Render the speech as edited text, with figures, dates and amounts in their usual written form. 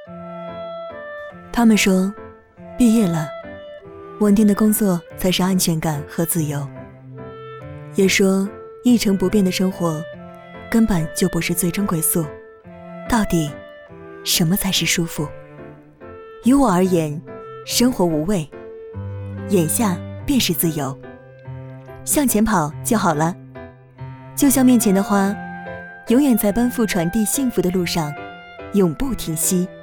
他们说，毕业了，稳定的工作才是安全感和自由。也说，一成不变的生活根本就不是最终归宿。到底什么才是舒服？于我而言，生活无味，眼下便是自由。向前跑就好了，就像面前的花，永远在奔赴传递幸福的路上，永不停息。